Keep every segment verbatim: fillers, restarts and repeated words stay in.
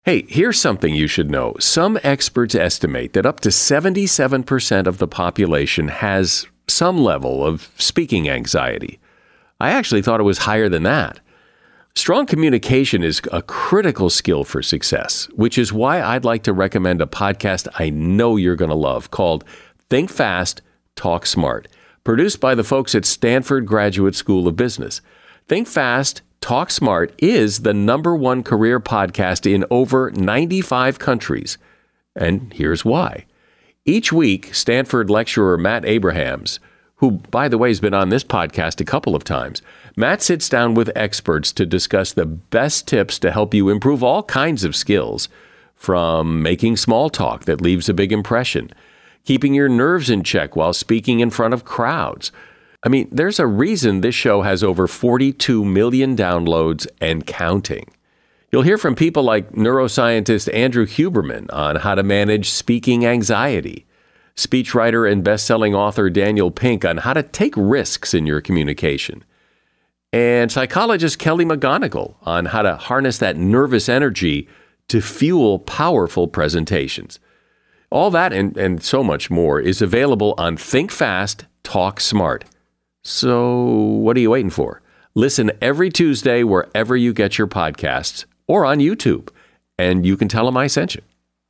Hey, here's something you should know. Some experts estimate that up to seventy-seven percent of the population has some level of speaking anxiety. I actually thought it was higher than that. Strong communication is a critical skill for success, which is why I'd like to recommend a podcast I know you're going to love called Think Fast, Talk Smart, produced by the folks at Stanford Graduate School of Business. Think Fast, Talk Smart is the number one career podcast in over ninety-five countries. And here's why. Each week, Stanford lecturer Matt Abrahams, who, by the way, has been on this podcast a couple of times, Matt sits down with experts to discuss the best tips to help you improve all kinds of skills, from making small talk that leaves a big impression, keeping your nerves in check while speaking in front of crowds. I mean, there's a reason this show has over forty-two million downloads and counting. You'll hear from people like neuroscientist Andrew Huberman on how to manage speaking anxiety, speechwriter and best-selling author Daniel Pink on how to take risks in your communication, and psychologist Kelly McGonigal on how to harness that nervous energy to fuel powerful presentations. All that and, and so much more is available on Think Fast, Talk Smart. So what are you waiting for? Listen every Tuesday wherever you get your podcasts or on YouTube, and you can tell them I sent you.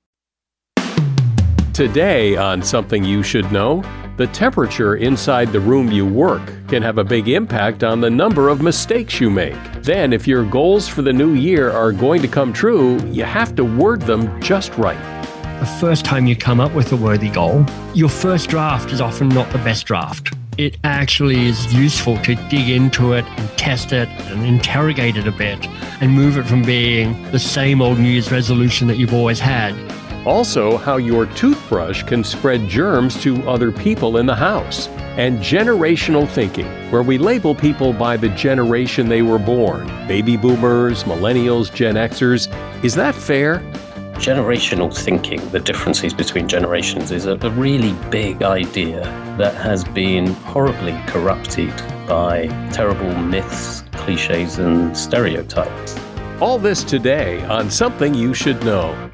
Today on Something You Should Know, the temperature inside the room you work can have a big impact on the number of mistakes you make. Then, if your goals for the new year are going to come true, you have to word them just right. The first time you come up with a worthy goal, your first draft is often not the best draft. It actually is useful to dig into it and test it and interrogate it a bit and move it from being the same old New Year's resolution that you've always had. Also, how your toothbrush can spread germs to other people in the house. And generational thinking, where we label people by the generation they were born. Baby boomers, millennials, Gen Xers. Is that fair? Generational thinking, the differences between generations, is a, a really big idea that has been horribly corrupted by terrible myths, cliches, and stereotypes. All this today on Something You Should Know.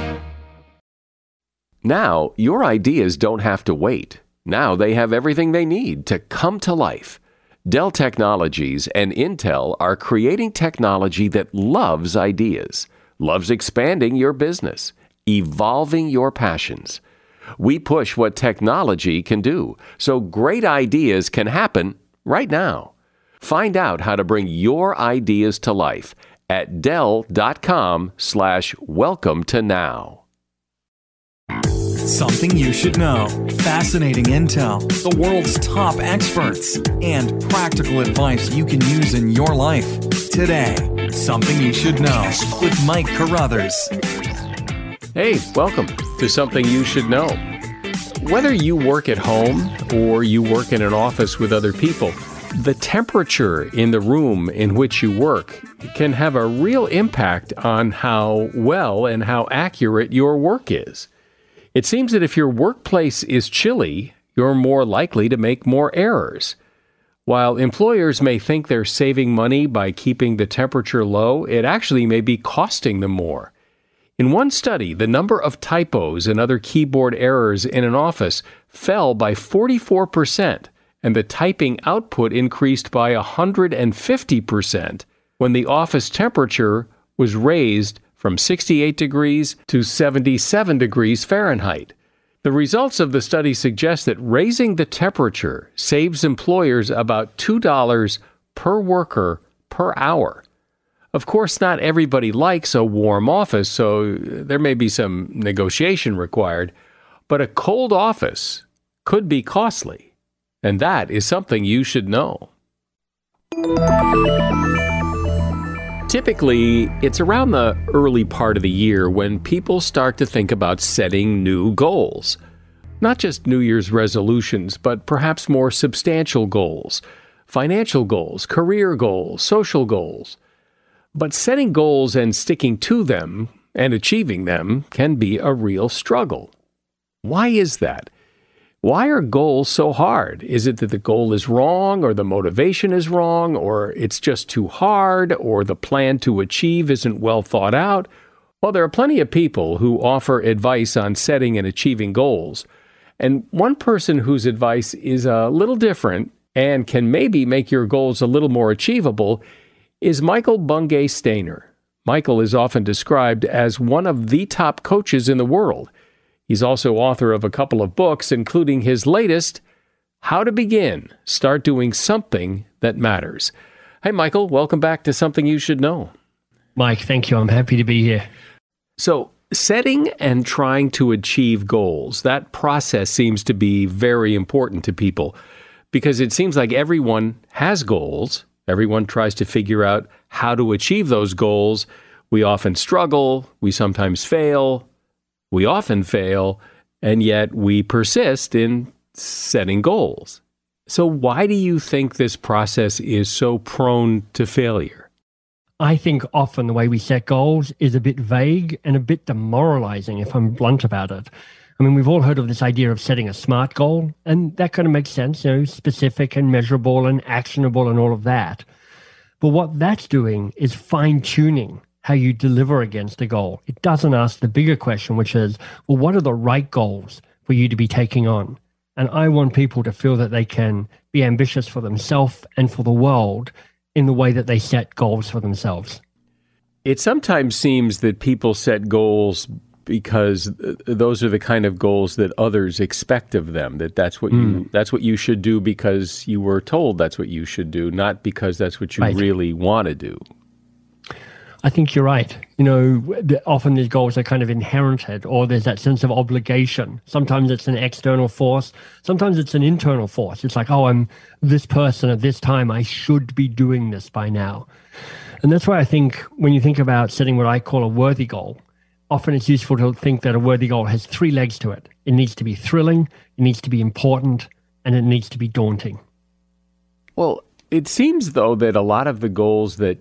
Now, your ideas don't have to wait. Now they have everything they need to come to life. Dell Technologies and Intel are creating technology that loves ideas. Loves expanding your business, evolving your passions. We push what technology can do, so great ideas can happen right now. Find out how to bring your ideas to life at Dell.com slash welcome to now. Something you should know. Fascinating intel, the world's top experts, and practical advice you can use in your life. Today, Something You Should Know with Mike Carruthers. Hey, welcome to Something You Should Know. Whether you work at home or you work in an office with other people, the temperature in the room in which you work can have a real impact on how well and how accurate your work is. It seems that if your workplace is chilly, you're more likely to make more errors. While employers may think they're saving money by keeping the temperature low, it actually may be costing them more. In one study, the number of typos and other keyboard errors in an office fell by forty-four percent, and the typing output increased by one hundred fifty percent when the office temperature was raised from sixty-eight degrees to seventy-seven degrees Fahrenheit. The results of the study suggest that raising the temperature saves employers about two dollars per worker per hour. Of course, not everybody likes a warm office, so there may be some negotiation required, but a cold office could be costly, and that is something you should know. Typically, it's around the early part of the year when people start to think about setting new goals. Not just New Year's resolutions, but perhaps more substantial goals, financial goals, career goals, social goals. But setting goals and sticking to them and achieving them can be a real struggle. Why is that? Why are goals so hard? Is it that the goal is wrong, or the motivation is wrong, or it's just too hard, or the plan to achieve isn't well thought out? Well, there are plenty of people who offer advice on setting and achieving goals. And one person whose advice is a little different and can maybe make your goals a little more achievable is Michael Bungay Stanier. Michael is often described as one of the top coaches in the world. He's also author of a couple of books, including his latest, How to Begin, Start Doing Something That Matters. Hey, Michael, welcome back to Something You Should Know. Mike, thank you. I'm happy to be here. So, setting and trying to achieve goals, that process seems to be very important to people because it seems like everyone has goals. Everyone tries to figure out how to achieve those goals. We often struggle. We sometimes fail. We often fail, and yet we persist in setting goals. So why do you think this process is so prone to failure? I think often the way we set goals is a bit vague and a bit demoralizing, if I'm blunt about it. I mean, we've all heard of this idea of setting a SMART goal, and that kind of makes sense, you know, specific and measurable and actionable and all of that. But what that's doing is fine-tuning how you deliver against a goal. It doesn't ask the bigger question, which is, well, what are the right goals for you to be taking on? And I want people to feel that they can be ambitious for themselves and for the world in the way that they set goals for themselves. It sometimes seems that people set goals because those are the kind of goals that others expect of them, that that's what mm. you that's what you should do because you were told that's what you should do, not because that's what you right. really want to do. I think you're right. You know, often these goals are kind of inherited, or there's that sense of obligation. Sometimes it's an external force. Sometimes it's an internal force. It's like, oh, I'm this person at this time. I should be doing this by now. And that's why I think when you think about setting what I call a worthy goal, often it's useful to think that a worthy goal has three legs to it. It needs to be thrilling, it needs to be important, and it needs to be daunting. Well, it seems, though, that a lot of the goals that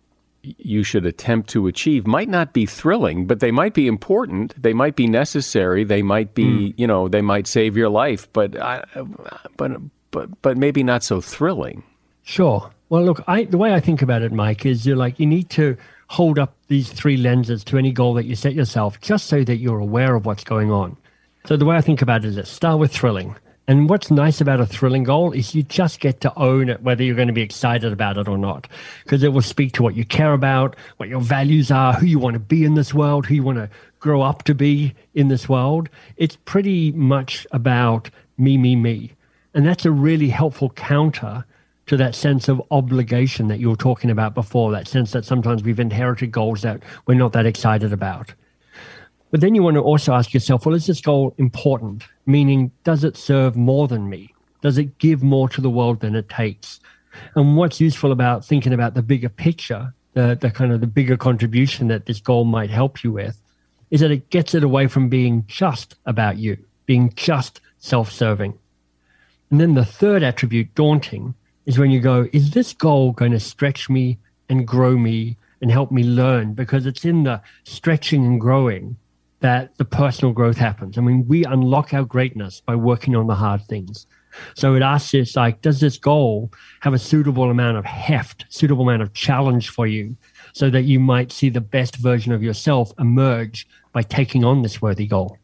you should attempt to achieve might not be thrilling, but they might be important. They might be necessary. They might be, mm. you know, they might save your life, but, I, but, but, but maybe not so thrilling. Sure. Well, look, I, the way I think about it, Mike, is you're like, you need to hold up these three lenses to any goal that you set yourself, just so that you're aware of what's going on. So the way I think about it is let's start with thrilling. And what's nice about a thrilling goal is you just get to own it, whether you're going to be excited about it or not, because it will speak to what you care about, what your values are, who you want to be in this world, who you want to grow up to be in this world. It's pretty much about me, me, me. And that's a really helpful counter to that sense of obligation that you were talking about before, that sense that sometimes we've inherited goals that we're not that excited about. But then you want to also ask yourself, well, is this goal important? Meaning, does it serve more than me? Does it give more to the world than it takes? And what's useful about thinking about the bigger picture, the, the kind of the bigger contribution that this goal might help you with, is that it gets it away from being just about you, being just self-serving. And then the third attribute, daunting, is when you go, is this goal going to stretch me and grow me and help me learn? Because it's in the stretching and growing that the personal growth happens. I mean, we unlock our greatness by working on the hard things. So it asks us, like, does this goal have a suitable amount of heft, suitable amount of challenge for you so that you might see the best version of yourself emerge by taking on this worthy goal?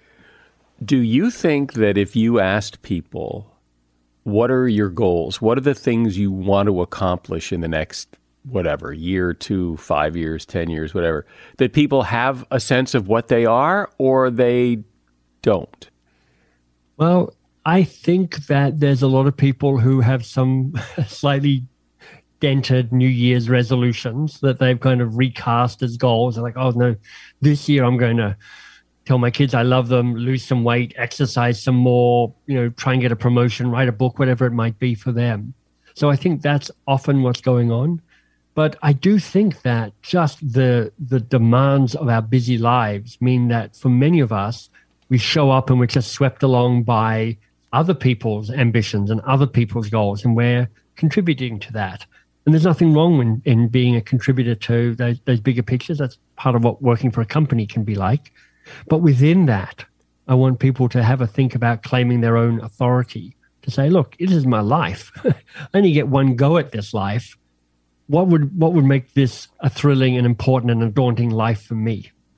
Do you think that if you asked people, what are your goals? What are the things you want to accomplish in the next whatever, year, two, five years, ten years, whatever, that people have a sense of what they are or they don't? Well, I think that there's a lot of people who have some slightly dented New Year's resolutions that they've kind of recast as goals. They're like, oh, no, this year I'm going to tell my kids I love them, lose some weight, exercise some more, you know, try and get a promotion, write a book, whatever it might be for them. So I think that's often what's going on. But I do think that just the the demands of our busy lives mean that for many of us, we show up and we're just swept along by other people's ambitions and other people's goals, and we're contributing to that. And there's nothing wrong in, in being a contributor to those, those bigger pictures. That's part of what working for a company can be like. But within that, I want people to have a think about claiming their own authority, to say, look, it is my life. I only get one go at this life. What would what would make this a thrilling and important and a daunting life for me?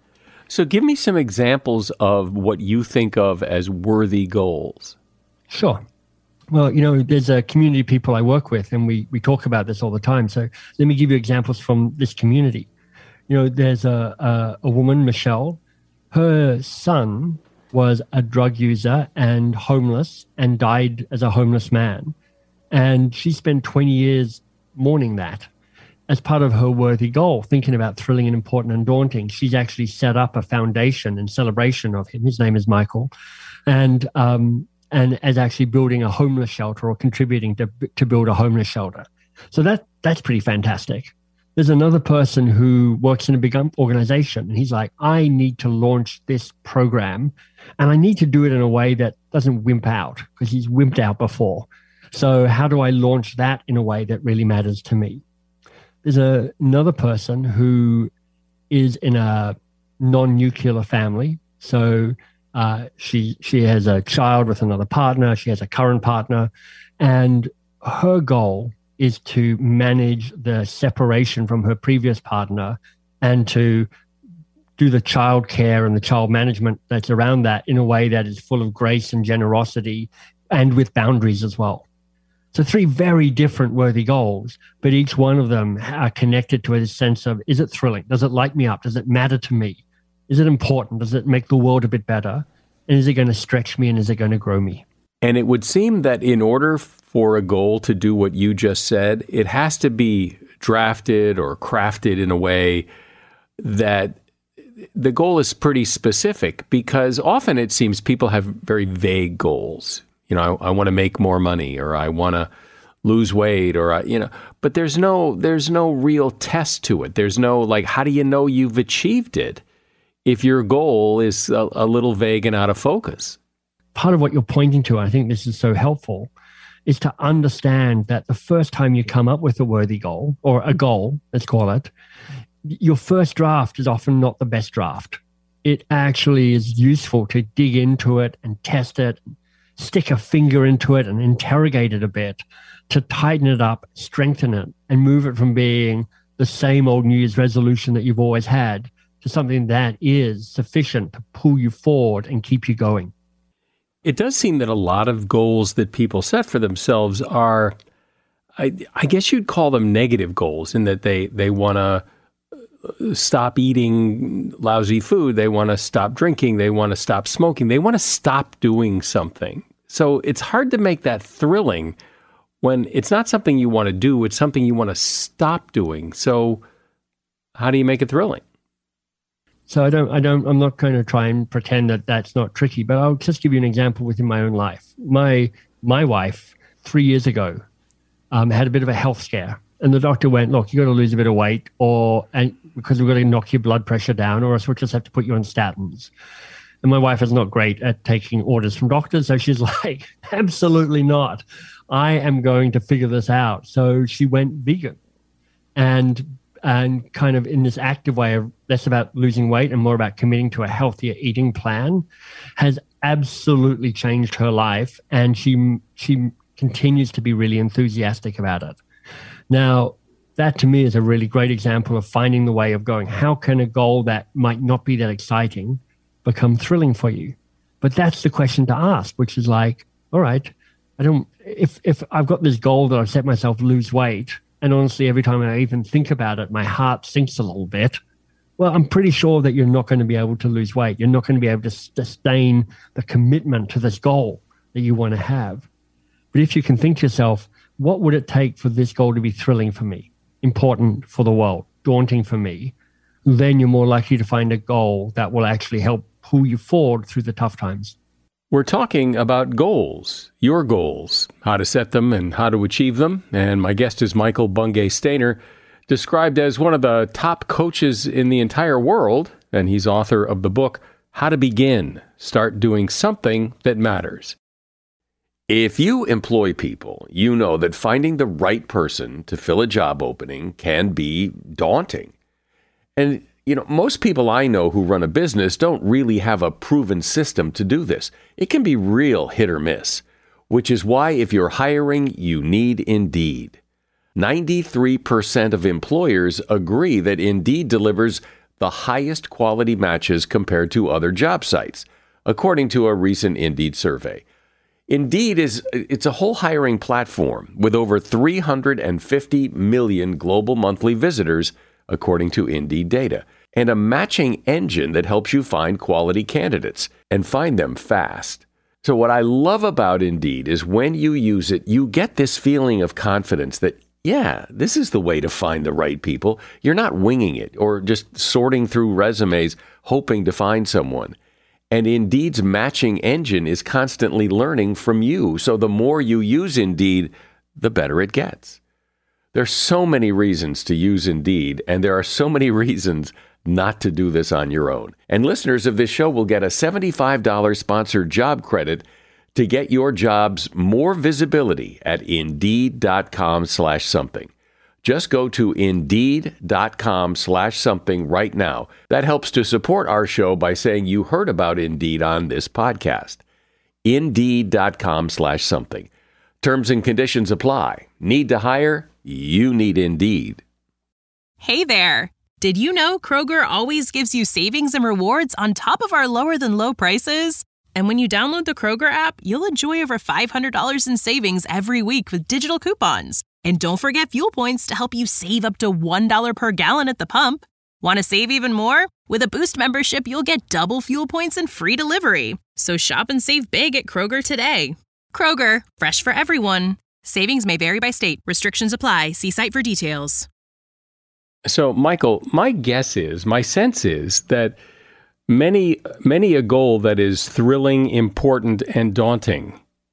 So give me some examples of what you think of as worthy goals. Sure. Well, you know, there's a community of people I work with, and we we talk about this all the time. So let me give you examples from this community. You know, there's a, a, a woman, Michelle. Her son was a drug user and homeless and died as a homeless man. And she spent twenty years mourning that. As part of her worthy goal, thinking about thrilling and important and daunting, she's actually set up a foundation in celebration of him. His name is Michael. And um, and as actually building a homeless shelter or contributing to to build a homeless shelter. So that that's pretty fantastic. There's another person who works in a big organization, and he's like, I need to launch this program, and I need to do it in a way that doesn't wimp out, because he's wimped out before. So how do I launch that in a way that really matters to me? There's a, another person who is in a non-nuclear family. So uh, she she has a child with another partner. She has a current partner. And her goal is to manage the separation from her previous partner and to do the child care and the child management that's around that in a way that is full of grace and generosity and with boundaries as well. So three very different worthy goals, but each one of them are connected to a sense of, is it thrilling? Does it light me up? Does it matter to me? Is it important? Does it make the world a bit better? And is it going to stretch me, and is it going to grow me? And it would seem that in order for a goal to do what you just said, it has to be drafted or crafted in a way that the goal is pretty specific, because often it seems people have very vague goals. You know, I, I want to make more money, or I want to lose weight, or, I, you know, but there's no, there's no real test to it. There's no, like, how do you know you've achieved it if your goal is a, a little vague and out of focus? Part of what you're pointing to, I think this is so helpful, is to understand that the first time you come up with a worthy goal, or a goal, let's call it, your first draft is often not the best draft. It actually is useful to dig into it and test it, stick a finger into it and interrogate it a bit, to tighten it up, strengthen it, and move it from being the same old New Year's resolution that you've always had to something that is sufficient to pull you forward and keep you going. It does seem that a lot of goals that people set for themselves are, I, I guess you'd call them negative goals, in that they, they want to stop eating lousy food. They want to stop drinking. They want to stop smoking. They want to stop doing something. So it's hard to make that thrilling when it's not something you want to do. It's something you want to stop doing. So how do you make it thrilling? So I don't, I don't, I'm not going to try and pretend that that's not tricky, but I'll just give you an example within my own life. My, my wife, three years ago, um, had a bit of a health scare, and the doctor went, look, you got to lose a bit of weight, or, and because we've got to knock your blood pressure down, or else we'll just have to put you on statins. And my wife is not great at taking orders from doctors. So she's like, absolutely not. I am going to figure this out. So she went vegan, and and kind of in this active way of less about losing weight and more about committing to a healthier eating plan, has absolutely changed her life. And she she continues to be really enthusiastic about it. Now, that to me is a really great example of finding the way of going, how can a goal that might not be that exciting become thrilling for you? But that's the question to ask, which is like, all right, I don't, if if I've got this goal that I've set myself, lose weight, and honestly, every time I even think about it, my heart sinks a little bit, well, I'm pretty sure that you're not going to be able to lose weight. You're not going to be able to sustain the commitment to this goal that you want to have. But if you can think to yourself, what would it take for this goal to be thrilling for me, important for the world, daunting for me, then you're more likely to find a goal that will actually help pull you forward through the tough times. We're talking about goals, your goals, how to set them and how to achieve them. And my guest is Michael Bungay Stanier, described as one of the top coaches in the entire world. And he's author of the book, How to Begin, Start Doing Something That Matters. If you employ people, you know that finding the right person to fill a job opening can be daunting. And you know, most people I know who run a business don't really have a proven system to do this. It can be real hit or miss, which is why if you're hiring, you need Indeed. ninety-three percent of employers agree that Indeed delivers the highest quality matches compared to other job sites, according to a recent Indeed survey. Indeed is it's a whole hiring platform with over three hundred fifty million global monthly visitors, according to Indeed data, and a matching engine that helps you find quality candidates and find them fast. So what I love about Indeed is when you use it, you get this feeling of confidence that, yeah, this is the way to find the right people. You're not winging it or just sorting through resumes hoping to find someone. And Indeed's matching engine is constantly learning from you. So the more you use Indeed, the better it gets. There's so many reasons to use Indeed, and there are so many reasons not to do this on your own. And listeners of this show will get a seventy-five dollars sponsored job credit to get your jobs more visibility at Indeed.com slash something. Just go to Indeed.com slash something right now. That helps to support our show by saying you heard about Indeed on this podcast. Indeed.com slash something. Terms and conditions apply. Need to hire? You need Indeed. Hey there. Did you know Kroger always gives you savings and rewards on top of our lower than low prices? And when you download the Kroger app, you'll enjoy over five hundred dollars in savings every week with digital coupons. And don't forget fuel points to help you save up to one dollar per gallon at the pump. Want to save even more? With a Boost membership, you'll get double fuel points and free delivery. So shop and save big at Kroger today. Kroger, fresh for everyone. Savings may vary by state. Restrictions apply. See site for details. So, Michael, my guess is, my sense is that many, many a goal that is thrilling, important, and daunting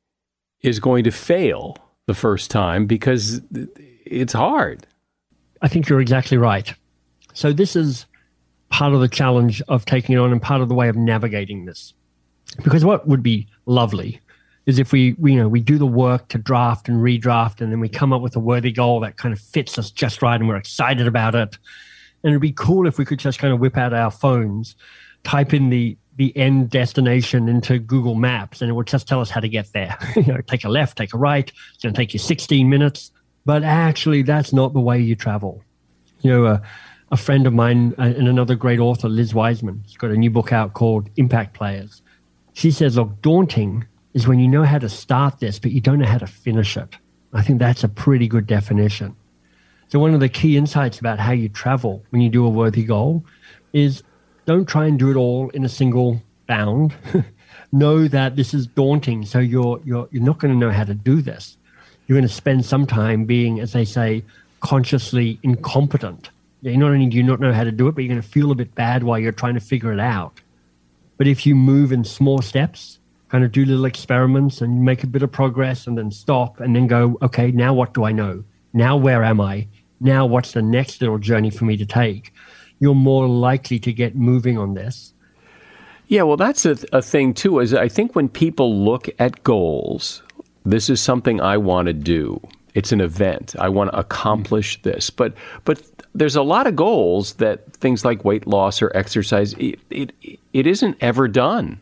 is going to fail the first time because it's hard. I think you're exactly right. So this is part of the challenge of taking it on and part of the way of navigating this. Because what would be lovely is if we, we, you know, we do the work to draft and redraft, and then we come up with a worthy goal that kind of fits us just right and we're excited about it. And it'd be cool if we could just kind of whip out our phones, type in the the end destination into Google Maps, and it would just tell us how to get there. You know, take a left, take a right. It's going to take you sixteen minutes. But actually, that's not the way you travel. You know, uh, a friend of mine uh, and another great author, Liz Wiseman, has got a new book out called Impact Players. She says, look, daunting is when you know how to start this, but you don't know how to finish it. I think that's a pretty good definition. So one of the key insights about how you travel when you do a worthy goal is don't try and do it all in a single bound. Know that this is daunting, so you're you're you're not going to know how to do this. You're going to spend some time being, as they say, consciously incompetent. You not only do you not know how to do it, but you're going to feel a bit bad while you're trying to figure it out. But if you move in small steps, kind of do little experiments and make a bit of progress and then stop and then go, okay, now what do I know? Now where am I? Now what's the next little journey for me to take? You're more likely to get moving on this. Yeah, well, that's a, a thing, too, is I think when people look at goals, this is something I want to do. It's an event. I want to accomplish this. But but there's a lot of goals that things like weight loss or exercise, it it, it isn't ever done.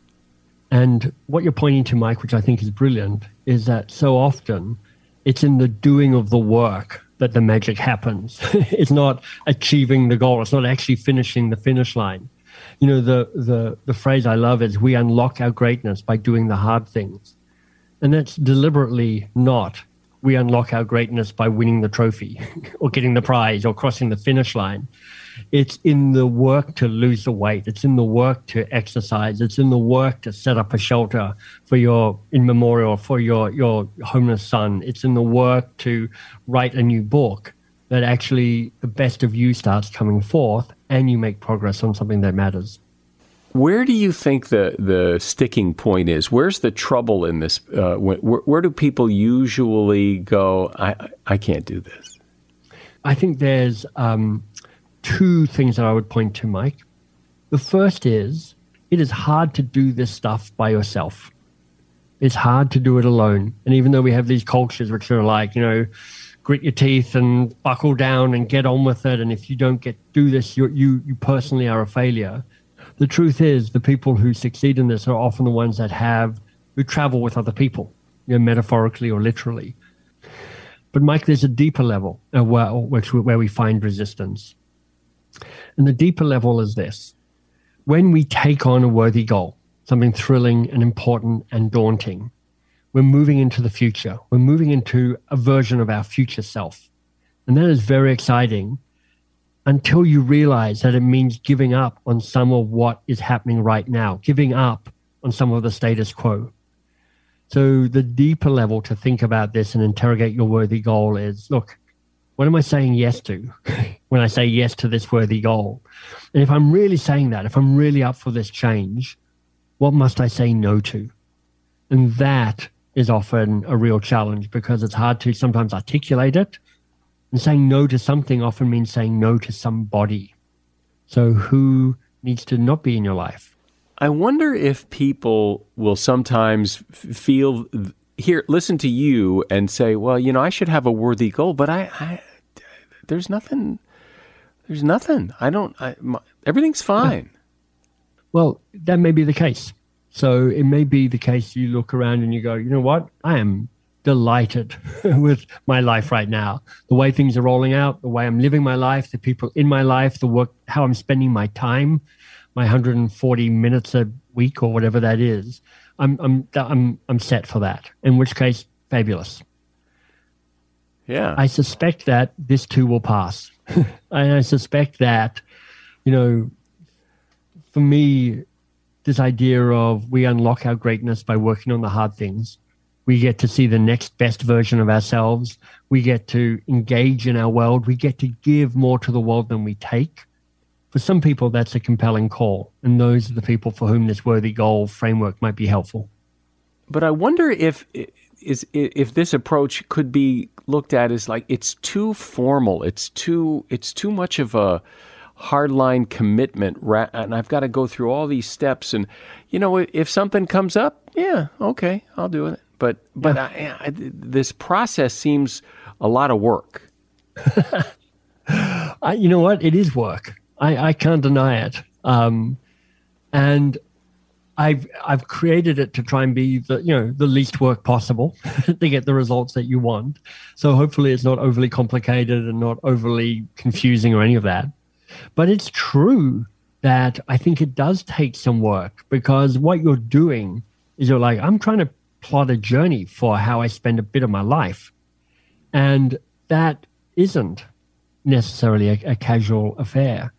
And what you're pointing to, Mike, which I think is brilliant, is that so often it's in the doing of the work that the magic happens. It's not achieving the goal. It's not actually finishing the finish line. You know, the, the, the phrase I love is we unlock our greatness by doing the hard things. And that's deliberately not we unlock our greatness by winning the trophy or getting the prize or crossing the finish line. It's in the work to lose the weight. It's in the work to exercise. It's in the work to set up a shelter for your in memorial for your, your homeless son. It's in the work to write a new book that actually the best of you starts coming forth and you make progress on something that matters. Where do you think the, the sticking point is? Where's the trouble in this? Uh, where, where do people usually go, I, I can't do this? I think there's um, two things that I would point to, Mike. The first is it is hard to do this stuff by yourself. It's hard to do it alone. And even though we have these cultures which are like, you know, grit your teeth and buckle down and get on with it. And if you don't get do this, you you you personally are a failure. The truth is the people who succeed in this are often the ones that have, who travel with other people, you know, metaphorically or literally. But Mike, there's a deeper level uh, where, which, where we find resistance. And the deeper level is this. When we take on a worthy goal, something thrilling and important and daunting, we're moving into the future. We're moving into a version of our future self. And that is very exciting until you realize that it means giving up on some of what is happening right now, giving up on some of the status quo. So the deeper level to think about this and interrogate your worthy goal is, look, what am I saying yes to when I say yes to this worthy goal? And if I'm really saying that, if I'm really up for this change, what must I say no to? And that is often a real challenge because it's hard to sometimes articulate it. And saying no to something often means saying no to somebody. So who needs to not be in your life? I wonder if people will sometimes f- feel, here, listen to you and say, well, you know, I should have a worthy goal, but I, I there's nothing, there's nothing. I don't, I, my, everything's fine. Well, that may be the case. So it may be the case you look around and you go, you know what? I am delighted with my life right now. The way things are rolling out, the way I'm living my life, the people in my life, the work, how I'm spending my time, my one hundred forty minutes a week or whatever that is. I'm I'm I'm I'm set for that. In which case, fabulous. Yeah. I suspect that this too will pass. And I suspect that, you know, for me, this idea of we unlock our greatness by working on the hard things. We get to see the next best version of ourselves. We get to engage in our world. We get to give more to the world than we take. For some people, that's a compelling call. And those are the people for whom this worthy goal framework might be helpful. But I wonder if is if this approach could be looked at as like it's too formal. It's too it's too much of a hardline commitment, and I've got to go through all these steps. And you know, if something comes up, yeah, okay, I'll do it. But but yeah. I, I, this process seems a lot of work. I, you know what? It is work. I, I can't deny it. Um, and I've I've created it to try and be the you know the least work possible to get the results that you want. So hopefully it's not overly complicated and not overly confusing or any of that. But it's true that I think it does take some work because what you're doing is you're like, I'm trying to plot a journey for how I spend a bit of my life. And that isn't necessarily a, a casual affair.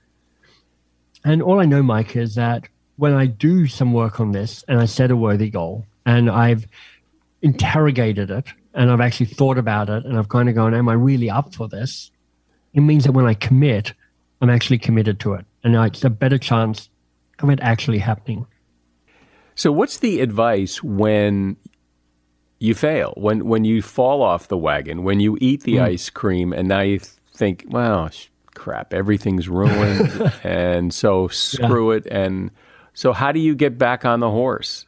And all I know, Mike, is that when I do some work on this and I set a worthy goal and I've interrogated it and I've actually thought about it and I've kind of gone, am I really up for this? It means that when I commit, I'm actually committed to it. And it's a better chance of it actually happening. So what's the advice when you fail, when when you fall off the wagon, when you eat the mm. ice cream and now you think, well, crap, everything's ruined and so screw yeah. it. And so how do you get back on the horse?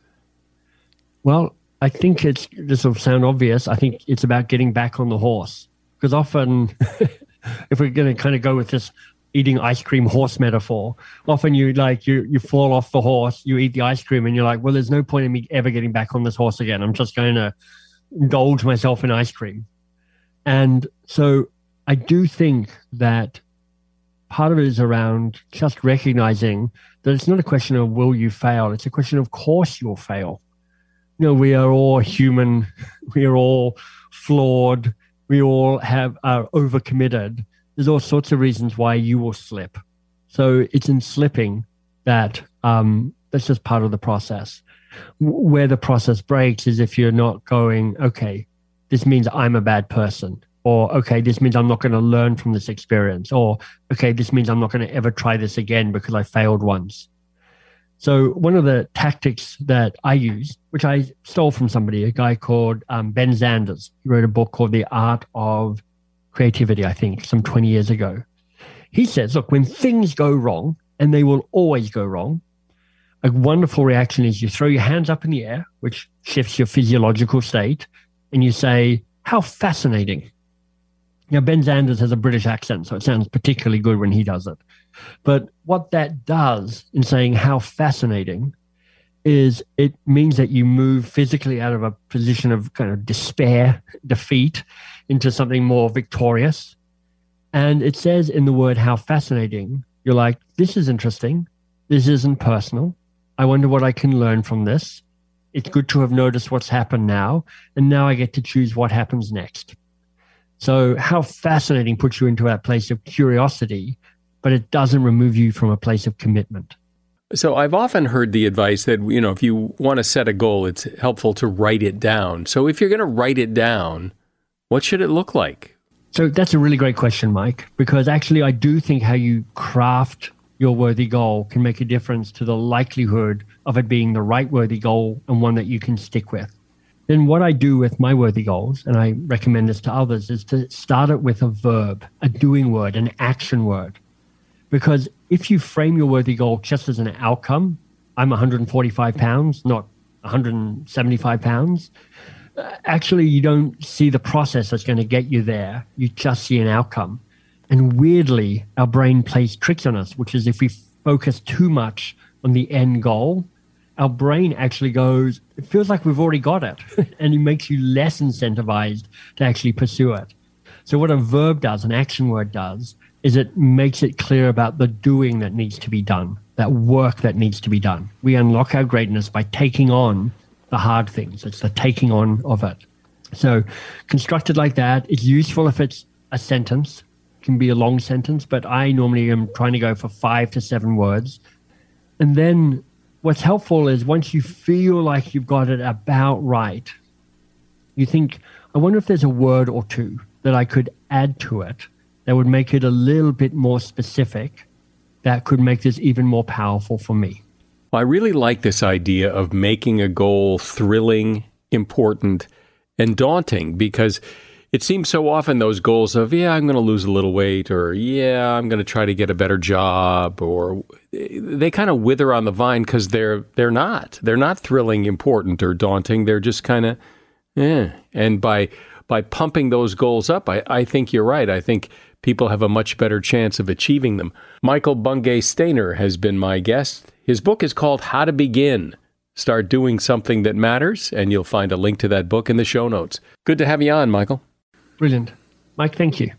Well, I think it's, this will sound obvious, I think it's about getting back on the horse. Because often, if we're going to kind of go with this eating ice cream horse metaphor, often you like you you fall off the horse, you eat the ice cream and you're like, well, there's no point in me ever getting back on this horse again. I'm just going to indulge myself in ice cream. And so I do think that part of it is around just recognizing that it's not a question of will you fail, it's a question of course you'll fail. You know, we are all human, we are all flawed, we all have are overcommitted. There's all sorts of reasons why you will slip. So it's in slipping that um, that's just part of the process. Where the process breaks is if you're not going, okay, this means I'm a bad person. Or, okay, this means I'm not going to learn from this experience. Or, okay, this means I'm not going to ever try this again because I failed once. So one of the tactics that I use, which I stole from somebody, a guy called um, Ben Zanders. He wrote a book called The Art of Creativity, I think, some twenty years ago. He says, look, when things go wrong, and they will always go wrong, a wonderful reaction is you throw your hands up in the air, which shifts your physiological state, and you say, how fascinating. Now, Ben Zanders has a British accent, so it sounds particularly good when he does it. But what that does in saying how fascinating is it means that you move physically out of a position of kind of despair, defeat, into something more victorious. And it says in the word how fascinating You're like, this is interesting. This isn't personal. I wonder what I can learn from this. It's good to have noticed what's happened now, and now I get to choose what happens next. So how fascinating puts you into that place of curiosity, but it doesn't remove you from a place of commitment. So I've often heard the advice that, you know, if you want to set a goal, it's helpful to write it down. So if you're going to write it down, what should it look like? So that's a really great question, Mike, because actually I do think how you craft your worthy goal can make a difference to the likelihood of it being the right worthy goal and one that you can stick with. Then what I do with my worthy goals, and I recommend this to others, is to start it with a verb, a doing word, an action word. Because if you frame your worthy goal just as an outcome, I'm one hundred forty-five pounds, not one hundred seventy-five pounds, actually you don't see the process that's going to get you there. You just see an outcome. And weirdly, our brain plays tricks on us, which is if we focus too much on the end goal, our brain actually goes, it feels like we've already got it. And it makes you less incentivized to actually pursue it. So what a verb does, an action word does, is it makes it clear about the doing that needs to be done, that work that needs to be done. We unlock our greatness by taking on the hard things. It's the taking on of it. So constructed like that, it's useful if it's a sentence. It can be a long sentence, but I normally am trying to go for five to seven words. And then what's helpful is once you feel like you've got it about right, you think, I wonder if there's a word or two that I could add to it that would make it a little bit more specific, that could make this even more powerful for me. Well, I really like this idea of making a goal thrilling, important, and daunting, because it seems so often those goals of, yeah, I'm going to lose a little weight, or yeah, I'm going to try to get a better job, or they kind of wither on the vine because they're they're not. They're not thrilling, important, or daunting. They're just kind of, eh. And by by pumping those goals up, I, I think you're right. I think people have a much better chance of achieving them. Michael Bungay Stanier has been my guest. His book is called How to Begin. Start Doing Something That Matters, and you'll find a link to that book in the show notes. Good to have you on, Michael. Brilliant. Mike, thank you.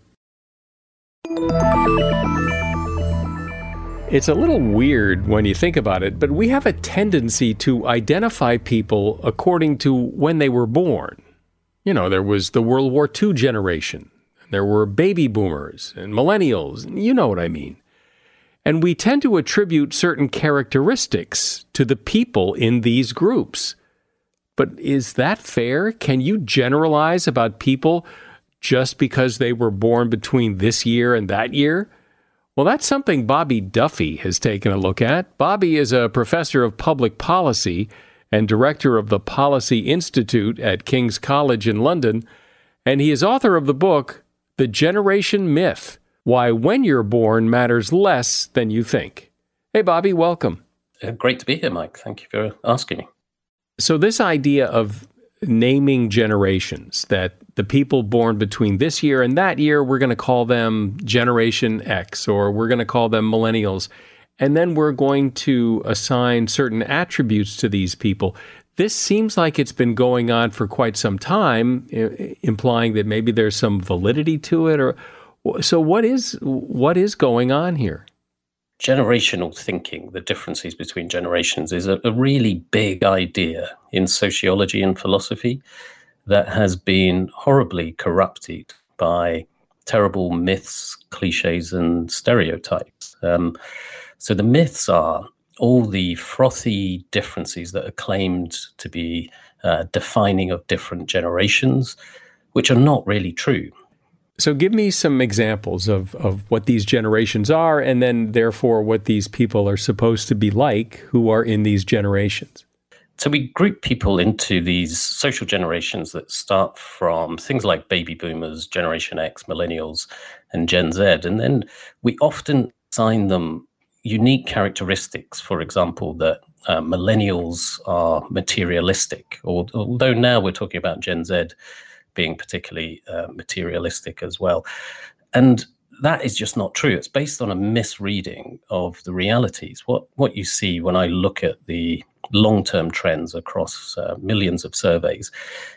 It's a little weird when you think about it, but we have a tendency to identify people according to when they were born. You know, there was the World War Two generation. There were baby boomers and millennials, and you know what I mean. And we tend to attribute certain characteristics to the people in these groups. But is that fair? Can you generalize about people just because they were born between this year and that year? Well, that's something Bobby Duffy has taken a look at. Bobby is a professor of public policy and director of the Policy Institute at King's College in London, and he is author of the book, The Generation Myth, Why When You're Born Matters Less Than You Think. Hey, Bobby, welcome. Uh, great to be here, Mike. Thank you for asking me. So this idea of naming generations, that the people born between this year and that year, we're going to call them Generation X, or we're going to call them millennials, and then we're going to assign certain attributes to these people. This seems like it's been going on for quite some time, I- implying that maybe there's some validity to it. Or so what is what is going on here? Generational thinking, the differences between generations, is a, a really big idea in sociology and philosophy that has been horribly corrupted by terrible myths, cliches, and stereotypes. Um, so the myths are all the frothy differences that are claimed to be uh, defining of different generations, which are not really true. So give me some examples of, of what these generations are, and then therefore what these people are supposed to be like who are in these generations. So we group people into these social generations that start from things like baby boomers, Generation X, millennials, and Gen Z. And then we often assign them unique characteristics. For example, that uh, millennials are materialistic, or, although now we're talking about Gen Z being particularly uh, materialistic as well. And that is just not true. It's based on a misreading of the realities. What what you see when I look at the long-term trends across uh, millions of surveys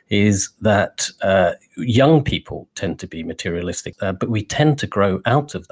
is that uh, young people tend to be materialistic, uh, but we tend to grow out of that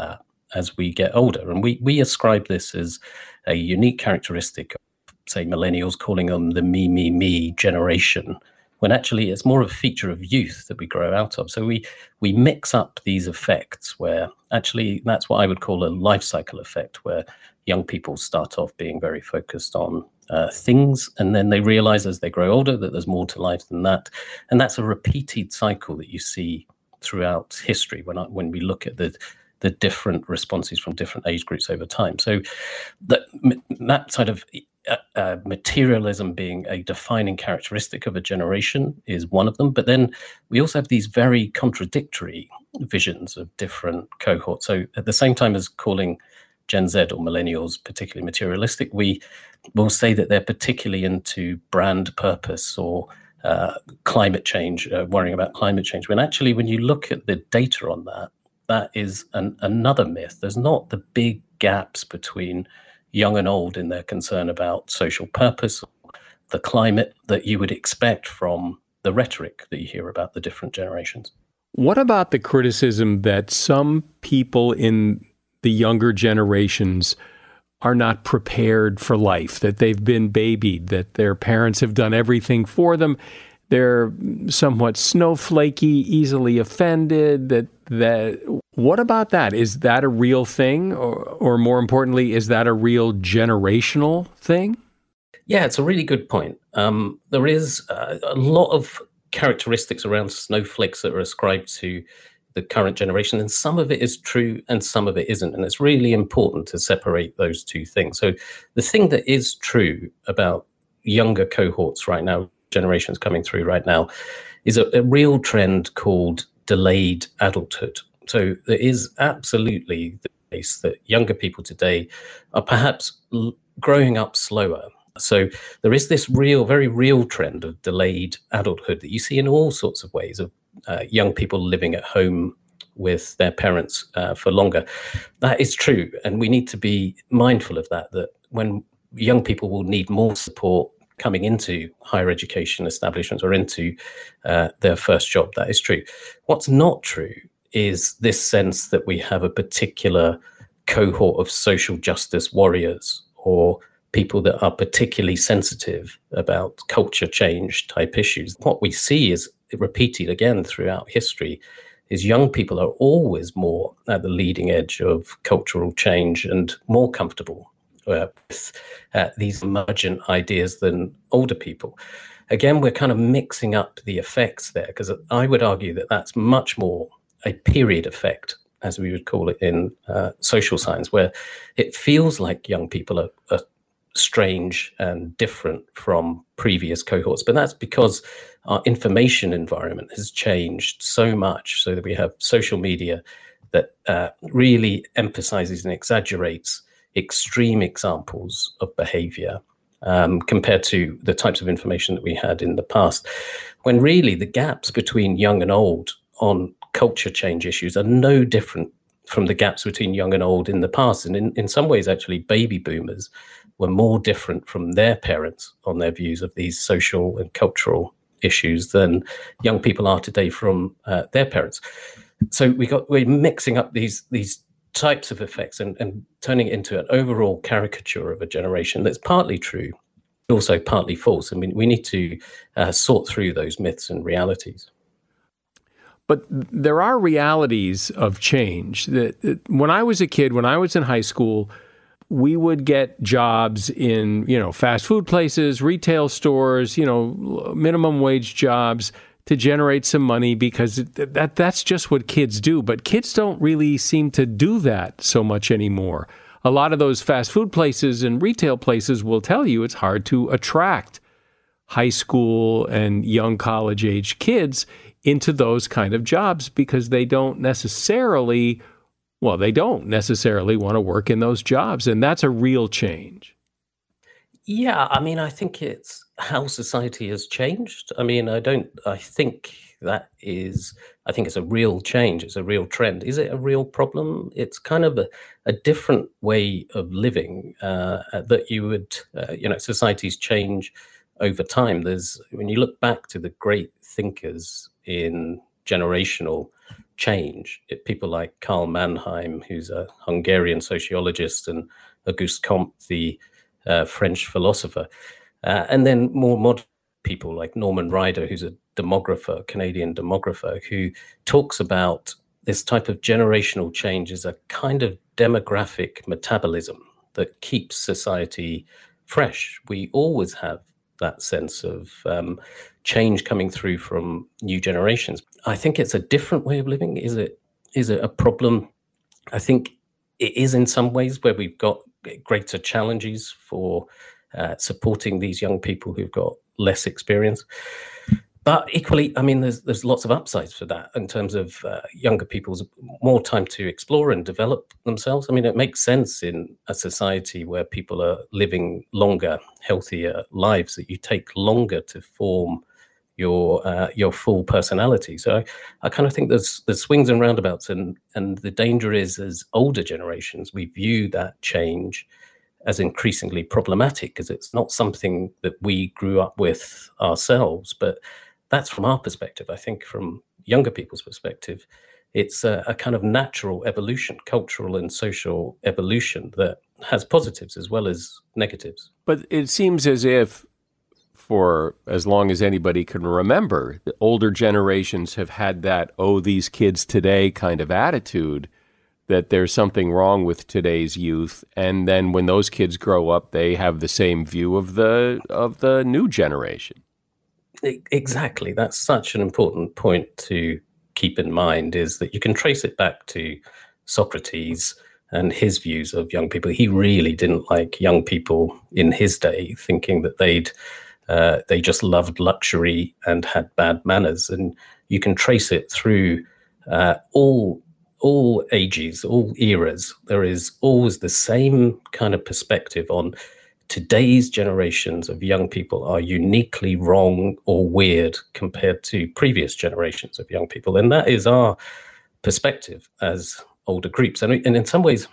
as we get older. And we, we ascribe this as a unique characteristic of, say, millennials, calling them the me, me, me generation, when actually it's more of a feature of youth that we grow out of. So we we mix up these effects where actually that's what I would call a life cycle effect, where young people start off being very focused on uh, things, and then they realize as they grow older that there's more to life than that. And that's a repeated cycle that you see throughout history when I, when we look at the the different responses from different age groups over time. So that that sort of uh, uh, materialism being a defining characteristic of a generation is one of them. But then we also have these very contradictory visions of different cohorts. So at the same time as calling Gen Z or millennials particularly materialistic, we will say that they're particularly into brand purpose or uh, climate change, uh, worrying about climate change. When actually, when you look at the data on that, that is an, another myth. There's not the big gaps between young and old in their concern about social purpose, the climate that you would expect from the rhetoric that you hear about the different generations. What about the criticism that some people in the younger generations are not prepared for life, that they've been babied, that their parents have done everything for them? They're somewhat snowflakey, easily offended. That that what about that? Is that a real thing, or, or more importantly, is that a real generational thing? Yeah, it's a really good point. Um, there is uh, a lot of characteristics around snowflakes that are ascribed to the current generation, and some of it is true and some of it isn't. And it's really important to separate those two things. So the thing that is true about younger cohorts right now, generations coming through right now, is a, a real trend called delayed adulthood. So there is absolutely the case that younger people today are perhaps l- growing up slower. So there is this real, very real trend of delayed adulthood that you see in all sorts of ways, of uh, young people living at home with their parents uh, for longer. That is true. And we need to be mindful of that, that when young people will need more support coming into higher education establishments or into uh, their first job. That is true. What's not true is this sense that we have a particular cohort of social justice warriors or people that are particularly sensitive about culture change type issues. What we see is repeated again throughout history is young people are always more at the leading edge of cultural change and more comfortable Uh, with uh, these emergent ideas than older people. Again, we're kind of mixing up the effects there, because I would argue that that's much more a period effect, as we would call it in uh, social science, where it feels like young people are, are strange and different from previous cohorts. But that's because our information environment has changed so much, so that we have social media that uh, really emphasizes and exaggerates extreme examples of behavior um, compared to the types of information that we had in the past, when really the gaps between young and old on culture change issues are no different from the gaps between young and old in the past. And in, in some ways, actually, baby boomers were more different from their parents on their views of these social and cultural issues than young people are today from uh, their parents. So we got we're mixing up these these types of effects and, and turning it into an overall caricature of a generation that's partly true, but also partly false. I mean, we need to uh, sort through those myths and realities. But there are realities of change. That, that when I was a kid, when I was in high school, we would get jobs in, you know, fast food places, retail stores, you know, minimum wage jobs to generate some money, because that that's just what kids do. But kids don't really seem to do that so much anymore. A lot of those fast food places and retail places will tell you it's hard to attract high school and young college-age kids into those kind of jobs, because they don't necessarily, well, they don't necessarily want to work in those jobs. And that's a real change. Yeah, I mean, I think it's how society has changed. I mean, I don't, I think that is, I think it's a real change. It's a real trend. Is it a real problem? It's kind of a, a different way of living uh, that you would, uh, you know, societies change over time. There's, when you look back to the great thinkers in generational change. It, people like Karl Mannheim, who's a Hungarian sociologist, and Auguste Comte, the uh, French philosopher, uh, and then more modern people like Norman Ryder, who's a demographer, Canadian demographer, who talks about this type of generational change as a kind of demographic metabolism that keeps society fresh. We always have that sense of um, change coming through from new generations. I think it's a different way of living. Is it is it a problem? I think it is in some ways, where we've got greater challenges for uh, supporting these young people who've got less experience. But equally, I mean, there's there's lots of upsides for that in terms of uh, younger people's more time to explore and develop themselves. I mean, it makes sense in a society where people are living longer, healthier lives, that you take longer to form your uh, your full personality. So I, I kind of think there's there's swings and roundabouts, and and the danger is, as older generations, we view that change as increasingly problematic, because it's not something that we grew up with ourselves, but that's from our perspective. I think from younger people's perspective, it's a, a kind of natural evolution, cultural and social evolution, that has positives as well as negatives. But it seems as if, for as long as anybody can remember, the older generations have had that, oh, these kids today kind of attitude, that there's something wrong with today's youth. And then when those kids grow up, they have the same view of the of the new generation. Exactly. That's such an important point to keep in mind, is that you can trace it back to Socrates and his views of young people. He really didn't like young people in his day, thinking that they'd uh, they just loved luxury and had bad manners. And you can trace it through uh, all all ages, all eras. There is always the same kind of perspective on today's generations of young people are uniquely wrong or weird compared to previous generations of young people. And that is our perspective as older groups. And, and in some ways,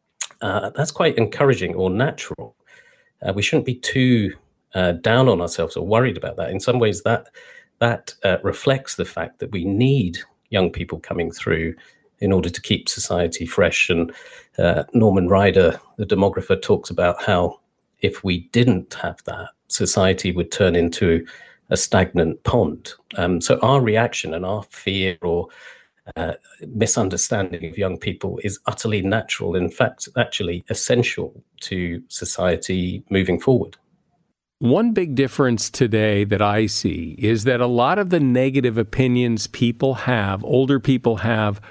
uh, that's quite encouraging or natural. Uh, we shouldn't be too uh, down on ourselves or worried about that. In some ways, that, that uh, reflects the fact that we need young people coming through in order to keep society fresh. And uh, Norman Ryder, the demographer, talks about how if we didn't have that, society would turn into a stagnant pond. Um, so our reaction and our fear or uh, misunderstanding of young people is utterly natural. In fact, actually essential to society moving forward. One big difference today that I see is that a lot of the negative opinions people have, older people have,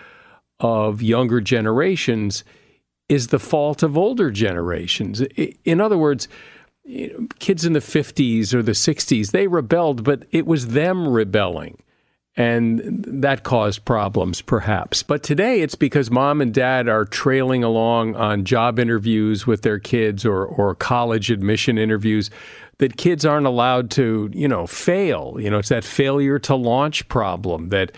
of younger generations is the fault of older generations. In other words, you know, kids in the fifties or the sixties, they rebelled, but it was them rebelling. And that caused problems, perhaps. But today it's because mom and dad are trailing along on job interviews with their kids or, or college admission interviews, that kids aren't allowed to, you know, fail. You know, it's that failure to launch problem. That,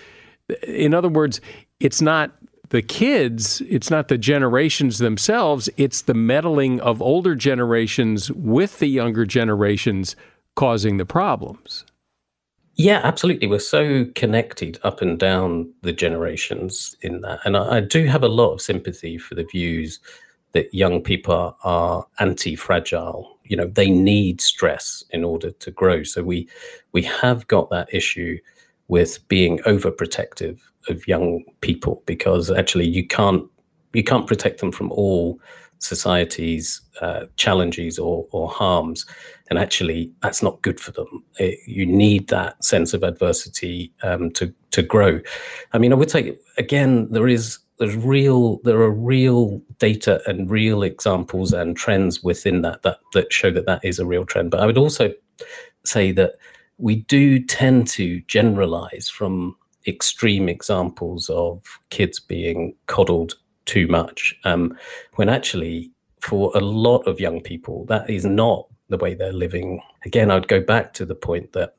in other words, it's not the kids, it's not the generations themselves, it's the meddling of older generations with the younger generations causing the problems. Yeah, absolutely. We're so connected up and down the generations in that. And I, I do have a lot of sympathy for the views that young people are, are anti-fragile. You know, they need stress in order to grow. So we we have got that issue with being overprotective of young people, because actually you can't you can't protect them from all society's uh, challenges or, or harms, and actually that's not good for them. It, you need that sense of adversity um, to to grow. I mean, I would say again, there is there's real there are real data and real examples and trends within that that that show that that is a real trend. But I would also say that we do tend to generalize from extreme examples of kids being coddled too much, um, when actually for a lot of young people, that is not the way they're living. Again, I'd go back to the point that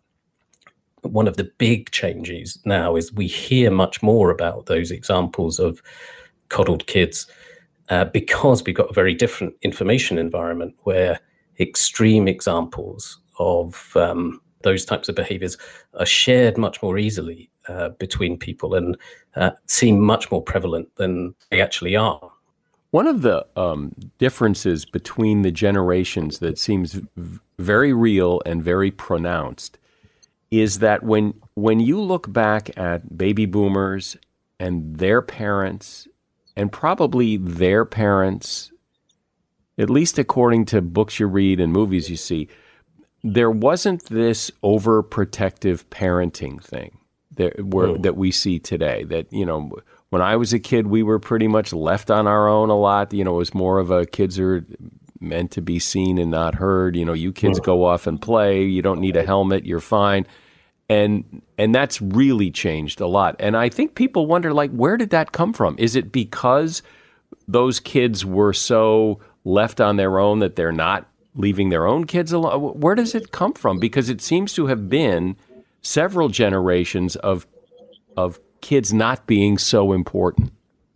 one of the big changes now is we hear much more about those examples of coddled kids uh, because we've got a very different information environment where extreme examples of um, those types of behaviors are shared much more easily. uh, between people and uh, seem much more prevalent than they actually are. One of the um, differences between the generations that seems v- very real and very pronounced is that when when you look back at baby boomers and their parents and probably their parents, at least according to books you read and movies you see, there wasn't this overprotective parenting thing that, where, mm. that we see today. That, you know, when I was a kid, we were pretty much left on our own a lot. You know, it was more of a kids are meant to be seen and not heard. You know, you kids mm. go off and play. You don't need a helmet. You're fine. And and that's really changed a lot. And I think people wonder, like, where did that come from? Is it because those kids were so left on their own that they're not leaving their own kids alone? Where does it come from? Because it seems to have been several generations of of kids not being so important.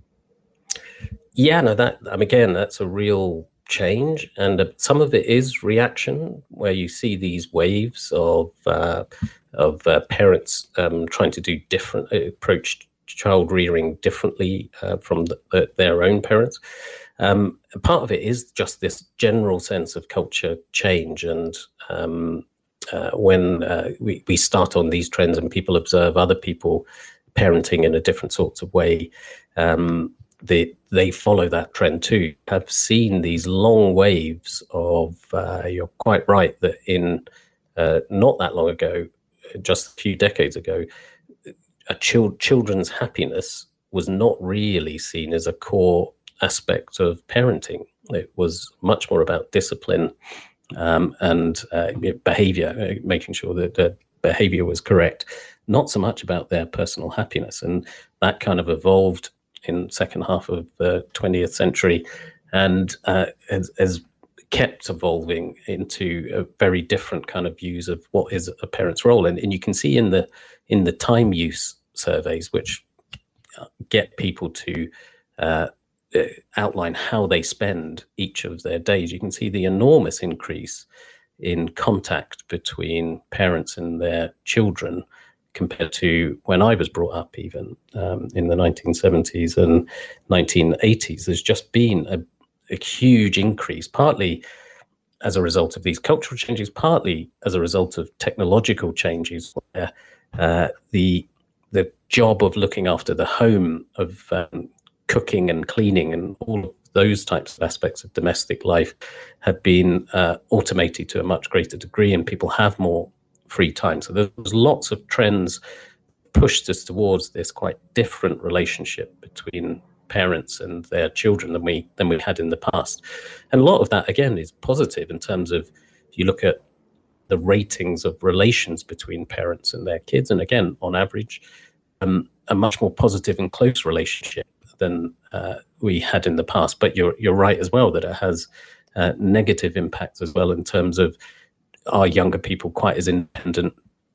Yeah, no, that I mean, again, that's a real change, and uh, some of it is reaction, where you see these waves of uh, of uh, parents um, trying to do different uh, approach child rearing differently uh, from the, uh, their own parents. Um, part of it is just this general sense of culture change, and um, uh, when uh, we we start on these trends and people observe other people parenting in a different sorts of way, um, they they follow that trend too. Have seen these long waves of. Uh, you're quite right that in uh, not that long ago, just a few decades ago, a chil- children's happiness was not really seen as a core aspect of parenting. It was much more about discipline um, and uh, behavior, uh, making sure that the behavior was correct, not so much about their personal happiness. And that kind of evolved in the second half of the twentieth century and uh, has, has kept evolving into a very different kind of views of what is a parent's role. And, and you can see in the in the time use surveys, which get people to uh, outline how they spend each of their days, you can see the enormous increase in contact between parents and their children compared to when I was brought up, even um, in the nineteen seventies and nineteen eighties. There's just been a, a huge increase, partly as a result of these cultural changes, partly as a result of technological changes, where uh, the the job of looking after the home, of um, cooking and cleaning and all of those types of aspects of domestic life have been uh, automated to a much greater degree, and people have more free time. So there's lots of trends pushed us towards this quite different relationship between parents and their children than we than we had in the past. And a lot of that, again, is positive in terms of, if you look at the ratings of relations between parents and their kids, and again, on average, um, a much more positive and close relationship than uh, we had in the past. But you're you're right as well that it has uh, negative impacts as well in terms of, are younger people quite as independent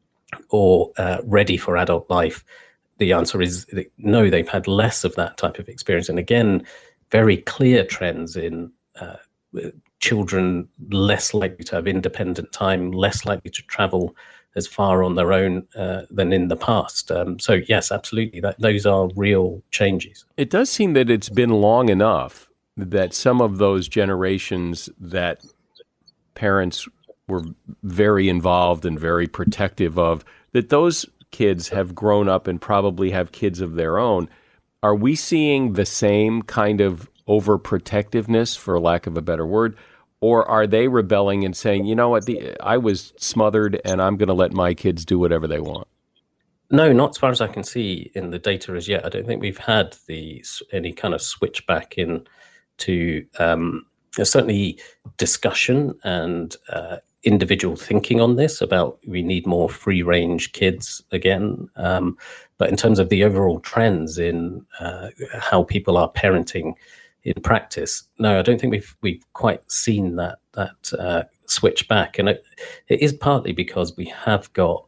or uh, ready for adult life? The answer is no, they've had less of that type of experience. And again, very clear trends in uh, children less likely to have independent time, less likely to travel as far on their own uh, than in the past. Um, so yes, absolutely, that those are real changes. It does seem that it's been long enough that some of those generations that parents were very involved and very protective of, that those kids have grown up and probably have kids of their own. Are we seeing the same kind of overprotectiveness, for lack of a better word, or are they rebelling and saying, you know what, the, I was smothered and I'm going to let my kids do whatever they want? No, not as far as I can see in the data as yet. I don't think we've had the any kind of switch back in to um, there's certainly discussion and uh, individual thinking on this about we need more free range kids again. Um, but in terms of the overall trends in uh, how people are parenting in practice, no, I don't think we've we've quite seen that that uh, switch back. And it, it is partly because we have got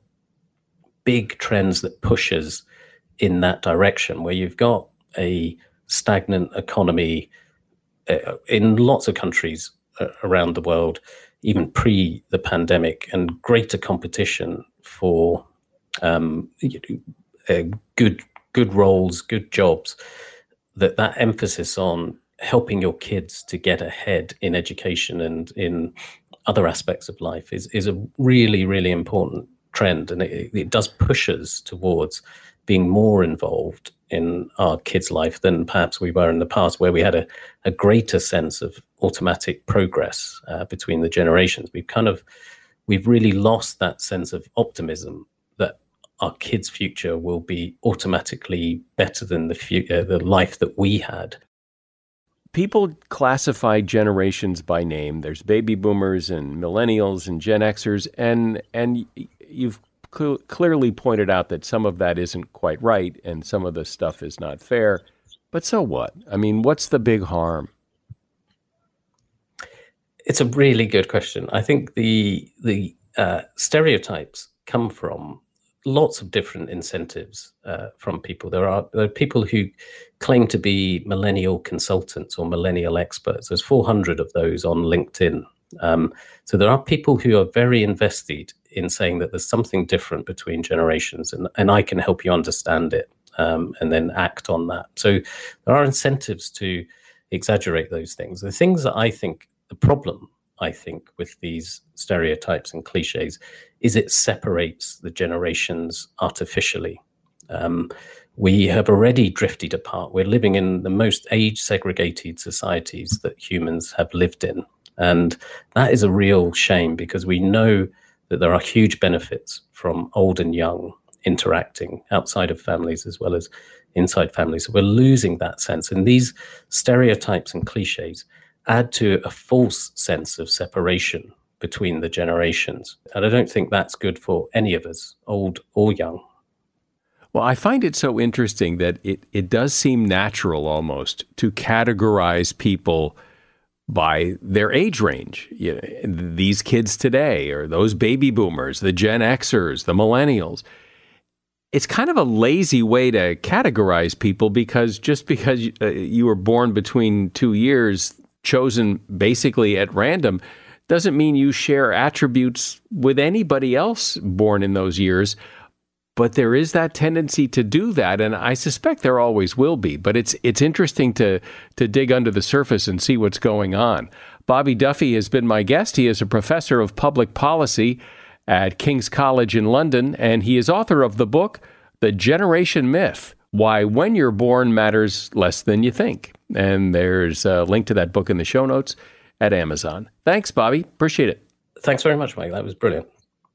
big trends that push us in that direction, where you've got a stagnant economy uh, in lots of countries uh, around the world, even pre the pandemic, and greater competition for um, uh, good good roles, good jobs, that that emphasis on helping your kids to get ahead in education and in other aspects of life is, is a really, really important trend. And it, it does push us towards being more involved in our kids' life than perhaps we were in the past, where we had a, a greater sense of automatic progress uh, between the generations. We've kind of, we've really lost that sense of optimism that our kids' future will be automatically better than the future, the life that we had. People classify generations by name. There's baby boomers and millennials and Gen Xers, and and you've cl- clearly pointed out that some of that isn't quite right and some of the stuff is not fair. But so what? I mean, what's the big harm? It's a really good question. I think the the uh, stereotypes come from lots of different incentives uh, from people. There are, there are people who claim to be millennial consultants or millennial experts. There's four hundred of those on LinkedIn. Um, so there are people who are very invested in saying that there's something different between generations, and, and I can help you understand it um, and then act on that. So there are incentives to exaggerate those things. The things that I think, the problem I think with these stereotypes and cliches is it separates the generations artificially. Um, we have already drifted apart. We're living in the most age-segregated societies that humans have lived in. And that is a real shame, because we know that there are huge benefits from old and young interacting outside of families as well as inside families. So we're losing that sense. And these stereotypes and cliches add to a false sense of separation between the generations. And I don't think that's good for any of us, old or young. Well, I find it so interesting that it, it does seem natural almost to categorize people by their age range. You know, these kids today, or those baby boomers, the Gen Xers, the millennials. It's kind of a lazy way to categorize people, because just because you, uh, you were born between two years, chosen basically at random, doesn't mean you share attributes with anybody else born in those years. But there is that tendency to do that, and I suspect there always will be. But it's it's interesting to to dig under the surface and see what's going on. Bobby Duffy has been my guest. He is a professor of public policy at King's College in London, and he is author of the book, The Generation Myth: Why When You're Born Matters Less Than You Think. And there's a link to that book in the show notes at Amazon. Thanks, Bobby. Appreciate it. Thanks very much, Mike. That was brilliant.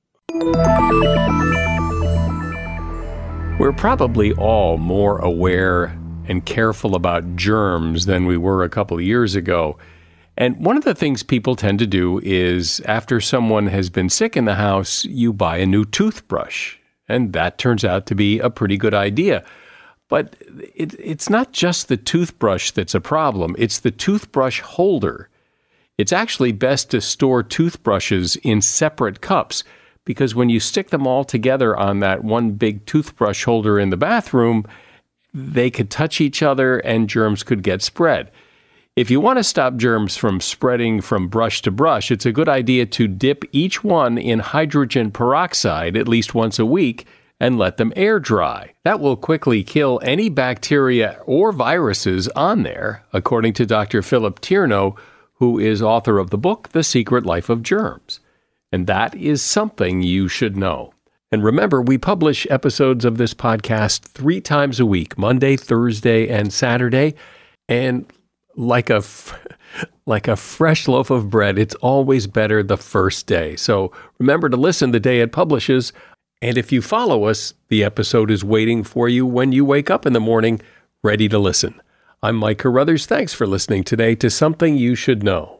We're probably all more aware and careful about germs than we were a couple of years ago. And one of the things people tend to do is, after someone has been sick in the house, you buy a new toothbrush. And that turns out to be a pretty good idea. But it, it's not just the toothbrush that's a problem. It's the toothbrush holder. It's actually best to store toothbrushes in separate cups, because when you stick them all together on that one big toothbrush holder in the bathroom, they could touch each other and germs could get spread. If you want to stop germs from spreading from brush to brush, it's a good idea to dip each one in hydrogen peroxide at least once a week and let them air dry. That will quickly kill any bacteria or viruses on there, according to Doctor Philip Tierno, who is author of the book, The Secret Life of Germs. And that is something you should know. And remember, we publish episodes of this podcast three times a week, Monday, Thursday, and Saturday. And like a, f- like a fresh loaf of bread, it's always better the first day. So remember to listen the day it publishes. And if you follow us, the episode is waiting for you when you wake up in the morning, ready to listen. I'm Mike Carruthers. Thanks for listening today to Something You Should Know.